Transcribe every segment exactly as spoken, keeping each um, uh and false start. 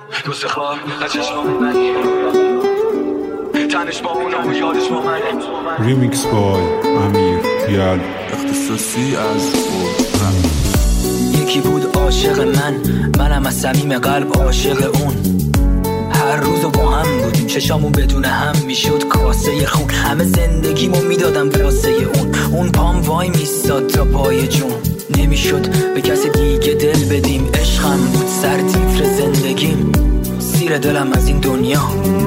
دوست خواب از چشمام منی تنش با اونم و یادش با منه. ریمیکس بای امیر یال اختصاصی از یکی بود عاشق من، منم از صمیم قلب عاشق اون. هر روز با هم بودیم، چشامون بدون هم میشد کاسه خون. همه زندگیمو میدادم واسه اون. اون پام وای میستاد تا پای جون. نمیشد به کسی دیگه دل بدیم. عشقم بود سر تیتر زندگیم. زیر دلم از این دنیا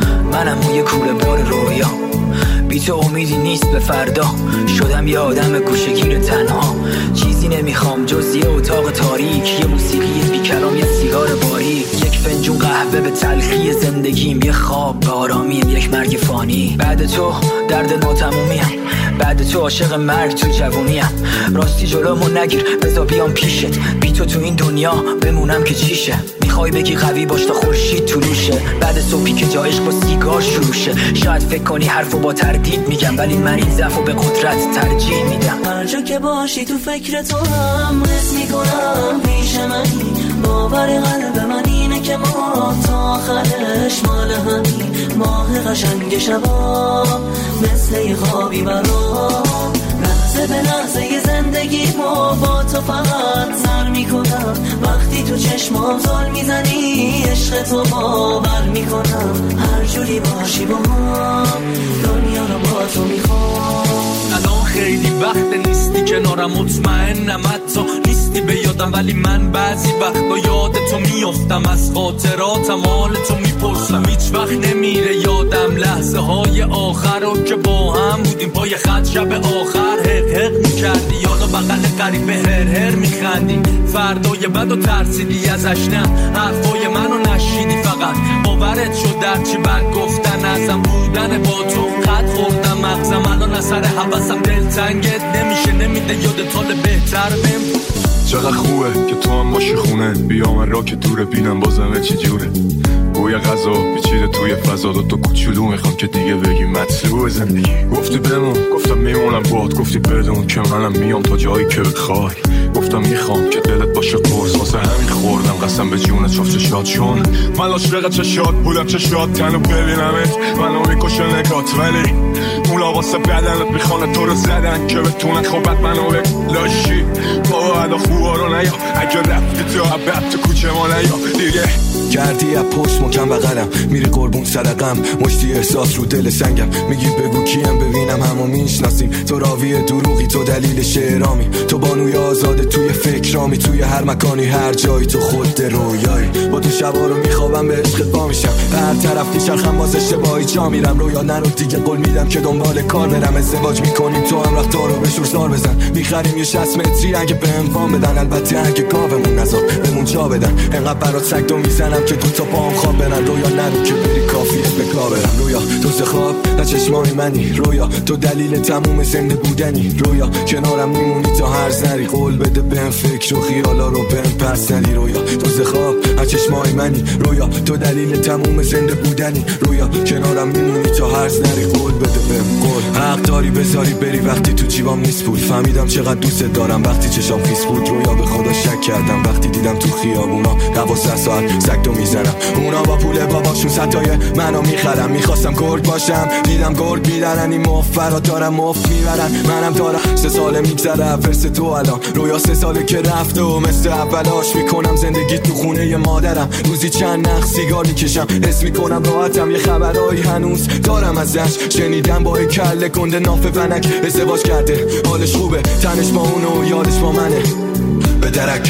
منم و یه کوله بار رویا. بی تو امیدی نیست به فردا. شدم یه آدم گوشه‌گیر تنها. چیزی نمیخوام جز یه اتاق تاریک، یه موسیقی بی کلام، یه سیگار باریک، یک فنجون قهوه به تلخی زندگیم، یه خواب به آرامیم، یک مرگ فانی. بعد تو درد ناتمومیم، بعد تو عاشق مرگ تو جوونیم. راستی جلومو نگیر بذار بیام پیشت. بی تو تو این دنیا بمونم که چیشه. میخوای بگی قوی باش تا خورشید طلوشه. بعد صبحی که جا عشق با سیگار شروع شه. شاید فکر کنی حرفو با تردید میگم، ولی من این ضعفو به قدرت ترجیح میدم. هر جا که باشی تو فکر تو هم حس میکنم پیش منی. باور قلب من اینه که ما تا آخرش مال همین. ماه قشنگ شبا مثل یه خوابی برام. لحظه به لحظه زندگی ما با تو فقط سر میکنم. وقتی تو چشمام زل میزنی عشق تو باور میکنم. هر جوری باشی با هم دنیا رو با تو میخوام. الان خیلی وقت نیستی کنارم، مطمئنم حتی نیستی به یادم، ولی من بعضی وقتا یاد تو میافتم. از خاطراتم حال تو میپرسم. هیچ وقت نمیره یادم لحظه های آخر رو که با هم بودیم پای خط شب آخر. حق حق میکردی یادا بغل قریب هر هر میخندی. فردای بد و ترسیدی ازش، نه حرفای منو نشیدی. فقط باورت شد در چی بد گفتن ازم بودن با تو. قد خوردم مغزم الان اثر حواسم. دلتنگت نمیشه نمیده یادت حال بهتر بهم. چقدر خوبه که تو هم باشی خونه. بیا من را که دوره بینم بازمه چی جوره. بوی غذا پیچیده توی فضا. دو تا کوچولو میخوام که دیگه بگی مطلوب زندگی. گفتی بمون گفتم میمونم باد. گفتی بدون که منم میام تا جایی که بخوای. گفتم میخوام که دلت باشه قرص. واسه همین خوردم قسم به جونت شفت شاد. چون من عاشق چه شاد بودم چه شاد تنو ببینمت. منو میکشه نگات ولی اونا واسه بدنت میخوانه تو رو زدن که بتونن خوبت منو بلاشی. با عدا خوبا رو نیا. اگه رفتی تو عبب تو کوچه ما نیا دیگه. کردی از پشت مکم بغلم. میری قربون صدقم. مشتی احساس رو دل سنگم. میگی بگو کیم ببینم همو میشناسیم. تو راوی دروغی تو دلیل شعرامی. تو بانوی آزاده توی فکرامی. توی هر مکانی هر جایی تو خود رویایی. با تو شبا رو میخوابم به عشقت پا میشم. هر طرف میچرخم باز اشتباهی جا میرم. رویا نرو دیگه قول میدم که دنبال کار برم. ازدواج میکنیم تو هم رفتار رو به شورزار بزن. میخریم یه شصت متری اگه بهم وام بدن. البته اگه گاومون نذار بمون جا بدن. انقدر برات سگدو میزنم که دو تا پام خواب برن. رویا نرو که بری کافیه به کار برم. رویا تو خواب نه چشمای منی. رویا تو دلیل تموم زنده بودنی. رویا کنارم میمونی تا هر زری. قول بده بهم فکر و خیالا رو بهم پس ندی. رویا تو خواب نه چشمای منی. رویا تو دلیل تموم زنده بودنی. رویا کنارم میمونی تا هر زری. قول بده بهم قول. حق داری بذاری بری وقتی تو جیبام نیست پول. فهمیدم چقدر دوست دارم وقتی چشام خیس بود. رویا به خدا شک کردم وقتی دیدم تو خیابونا دوازده ساعت سگدو میزنم. اونا با پول باباشون ستای منو میخرم. میخواستم گرگ باشم دیدم گرگ میدنن. این مفرات دارم مفت میبرن. منم دارم سه ساله میگذره فرس تو الان. رویا سه ساله که رفته و مثل اولاش میکنم زندگی تو خونه مادرم. روزی چند نخ سیگار میکشم. حس میکنم راحتم. یه خبرایی هنوز دارم ازش. شنیدم با کله کنده ناف فنک ازدواج کرده. حالش خوبه تنش با اونو و یادش با منه. به درک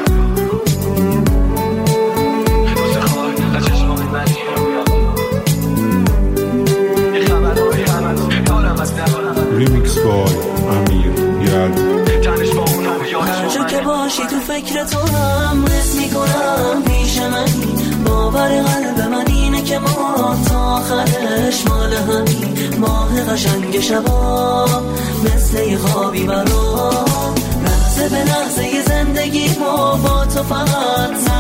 ریمیکس بای امیر یال. هر جا که باشی تو فکر تو هم حس میکنم پیش منی. باور قلب من اینه که ما تا آخرش مال همین. ماه قشنگ شبا مثل یه خوابی برام. لحظه به لحظه زندگی ما با تو فقط سر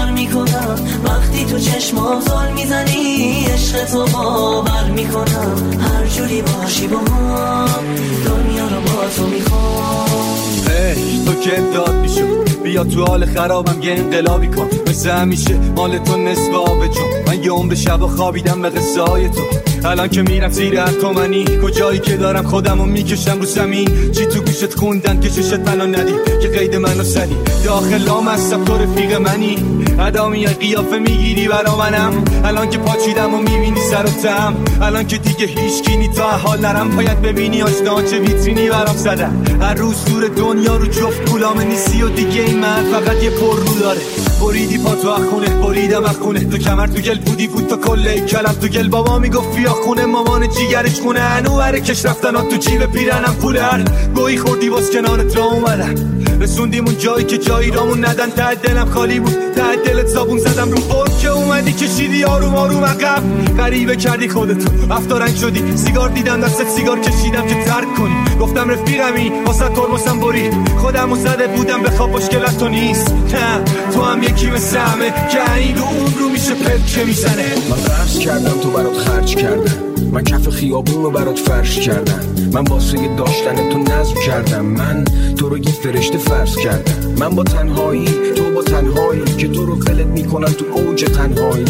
سر میکنم وقتی تو چشمام زل میزنی، عشق تو باور میکنم هر جوری باشی با هم دنیا رو با تو میخوام. ای تو که داد میشو بیا تو حال خرابم یه انقلابی کن، مثل همیشه مال تو نصف آب جون. من یه عمر شب و خوابیدم به قصه های تو، الان که میرم زیر هر تومنی کجایی که دارم خودمو میکشم رو زمین. چی تو گوشت خوندن که چشت منو ندی که قید منو سدی، داخل لام هستم تو رفیق منی، ادا میای قیافه میگیری برا منم. الان که پاچیدم و میبینی سر و تم، الان که دیگه هیچ کی نی تا حال نرم، باید ببینی آشنا چه ویترینی برام زدن. هر روز دور دنیا رو جفت غلام نیستی و دیگه این من فقط یه پر رو داره. بریدی پا تو اخونه بریدم اخونه، تو کمر تو گل بودی بود تو کله کلم تو گل. بابا میگفت بیا خونه، مامان جیگرش خونه، هنو بره کش رفتن ها تو جیب پیرنم پوله. هر گویی خوردی باز کنارت را اومدم، رسوندیم اون جایی که جایی رامون ندن. ته دلم خالی بود ته دلت صابون زدم رو برد که اومدی کشیدی آروم آروم عقب. غریبه کردی خودتو افتارنگ شدی، سیگار دیدم دستت سیگار کشیدم که ترک کنی. گفتم رفیقمی واسه ترمسم برید، خودمو زده بودم به خواب مشکلت تو نیست. نه تو هم یکی مثل همه که این رو اون رو میشه پلکه میزنه. من قرض کردم تو برات خرج کردم، من کف خیابون رو برات فرش کردم، من واسه داشتن تو نظم کردم، من تو رو یه فرشته فرض کردم. من با تنهایی تو با تنهایی که تو رو ولت میکنن تو اوج تنهایی،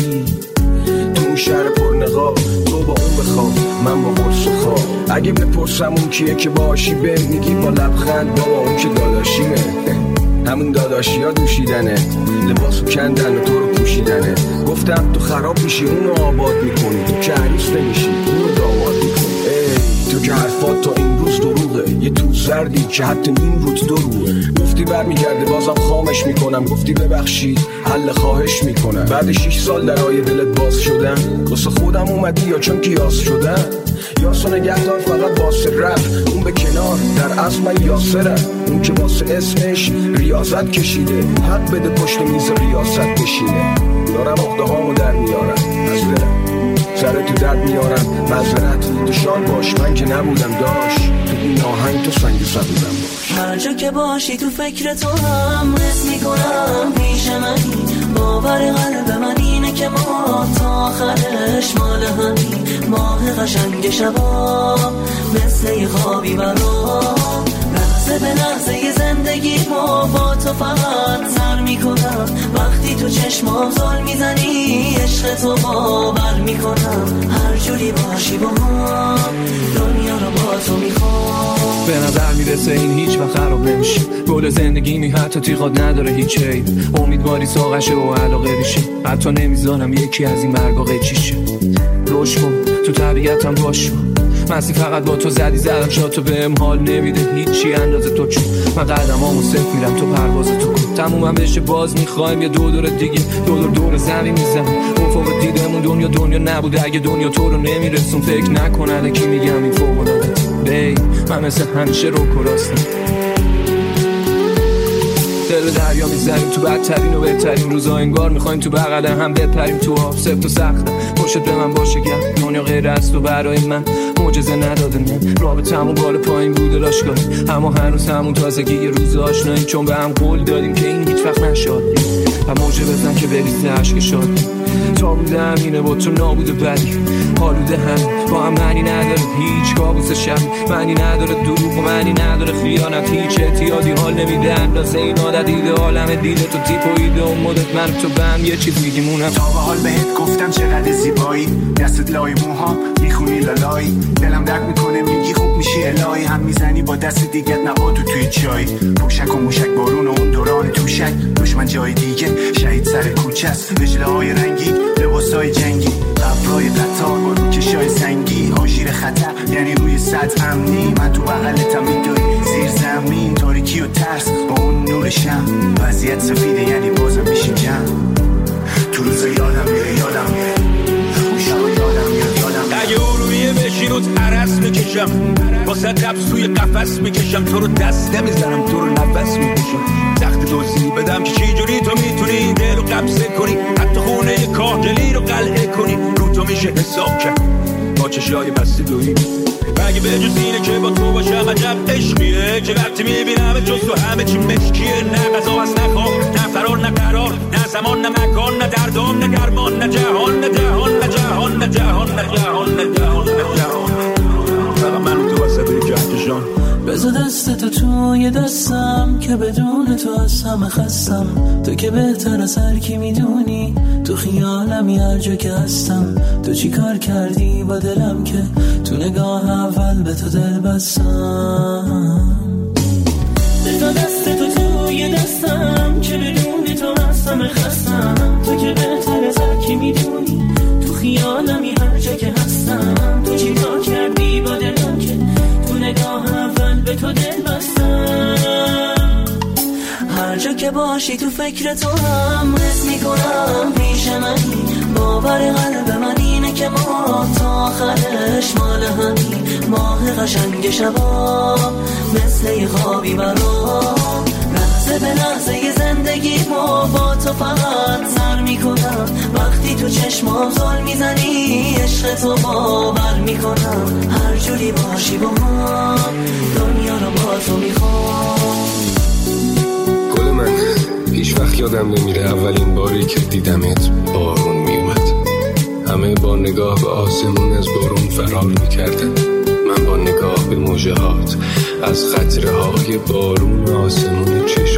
تو اون شهر پرنقاب تو با اون بخواب من با قرص و خواب. اگه بپرسم اون کیه که باشی به میگی با لبخند بابا اون که داداشیمه. همون داداشی ها دوشیدنه، لباسو کندن و تو رو پوشیدنه. گفتم تو خراب میشی اونو آباد میکنی، تو که عریس نمیشی اونو داماد میکنی. ای تو که حرفات تا این روز دروغه، یه تو زردی که حتی نیم روز دروغه. گفتی برمیگرده بازم خامش میکنم، گفتی ببخشید حل خواهش میکنم. بعد شیش سال درای دلت باز شدم، واسه خودم اومدی یا چون کیاس شدم. یاسو نگهدار فقط واسه رفت اون به کنار، در اصل من یاسرم اون که واسه اسمش ریاضت کشیده. حق بده پشت میز ریاست بشینه. دارم اخده هامو در میارم از دلم، سر تو درد میارم مذرت تو شان باش. من که نبودم داشت تو این آهنگ تو سنگ سبودم باش. هر جا که باشی تو فکر تو هم حس میکنم پیش منی، باور قلب من اینه که ما تا آخرش مال همین. ماه قشنگ شبا مثل یه خوابی برام، لحظه به لحظه زندگی ما با تو فقط سر میکنم. وقتی تو چشمام زل میزنی عشق تو باور میکنم هر جوری باشی با هم دنیا رو با تو میخوام. به نظر میرسه این هیچ وقت خراب نمیشه، گل زندگی می حتی تیغات نداره هیچ عیب. امیدواری ساقشه و علاقه ریشه، حتی نمیذارم یکی از این مرگا قیچیشه. روش کن تو طبیعتم باش، مسی فقط با تو زدی زدم شاد تو بهم حال نمیده هیچی اندازه تو. چون من قدمامو صفر میرم تو پرواز تو کن، تمومم بشه باز میخوایم یه دو دور دیگه، دو دور دور زمین میزنم. اون فوق دیدمون دنیا دنیا نبوده اگه دنیا تو رو نمیرسون. فکر نکنه کی میگم این فوق العاده بی، من مثل همیشه رو کراستم. دل دریا میزنیم تو بدترین و بهترین روزا، انگار میخوایم تو بغل هم بپریم تو آب. سفت و سخته پشت به من باشه گرم، دنیا غیر از تو برای من معجزه نداده. من رابطمون بالا پایین بوده راشگاهی، اما هنوز همون تازگی یه روز آشنایی. چون به هم قول دادیم که این هیچ وقت نشد و موجه بزن که بریزه عشق شاد. تا بوده همینه با تو نابوده بدی، حالوده هم با هم معنی نداره هیچ کابوس شب، معنی نداره دروغ و معنی نداره خیانت. هیچ اعتیادی حال نمیده اندازه این عادت دیده عالم دیده تو تیپ و ایده و مدت من تو به هم یه چیز میگیمونم. تا به حال بهت گفتم چقدر زیبایی، دستت لای موها میخونی لالایی، دلم درد میکنه میگی خوب میشی الهی. هم میزنی با دست دیگت نباتو توی چای، پوشک و موشک بارون و اون دوران توشک. دشمن جای دیگه شهید سر کوچه است، رجله های رنگی لباسای جنگی، قبرای قطار با روکشای سنگی. آژیر خطر یعنی روی سطح امنی، من تو بغلتم میدوی زیر زمین. تاریکی و ترس با اون نور شم، وضعیت سفیده یعنی بازم میشیم جمع. تو روز یادم میره یادم میره اون شب یادم میاد یادم میره. اگه ارویه بشین و ترس میکشم، واسه قبض توی قفس میکشم، تو رو دست نمیزنم تو رو نفس میکشم. تخت دوزی بدم که چی جوری تو میتونی دل رو قبضه کنی، حتی خونه کاهگلی رو قلعه کنی. رو تو میشه حساب کرد با چشای بسته دویی، مگه به جز اینه که با تو باشم عجب عشقیه که وقتی میبینم جز تو همه چی مشکیه. نه غذا هست نه خواب نه فرار نه قرار نه زمان نه مکان نه دردام نه درمان نه جهان نه جهان نه جهان نه جهان نه جهان نه جهان نه جهان فقط من تو وسط کهکشان بذار دست تو توی دستم که بدون تو از همه خستم تو که بهتر از هر کی میدونی تو خیالمی هر جا که هستم تو چی کار کردی با دلم که تو نگاه اول به تو دل بستم بذار دست تو توی دستم که بدون تو از همه خستم تو که بهتر از هر کی میدونی تو خیالمی هر جا که هستم تو چی کار کردی با دلم که تو نگاه اول به تو دل بستم هر جا که باشی تو فکر تو هم حس میکنم پیش منی باور قلب من اینه که ما تا آخرش مال همین ماه قشنگ شبا مثل یه خوابی برام لحظه به لحظه یه زندگی ما با تو فقط سر میکنم وقتی تو چشمام زل میزنی عشق تو باور میکنم هر جوری باشی با من دنیا رو با تو میخوام گل من هیچ وقت یادم نمیره اولین باری که دیدمت بارون میومد همه با نگاه به آسمون از بارون فرار میکردن من با نگاه به موجهات از قطره های بارون آسمون چشم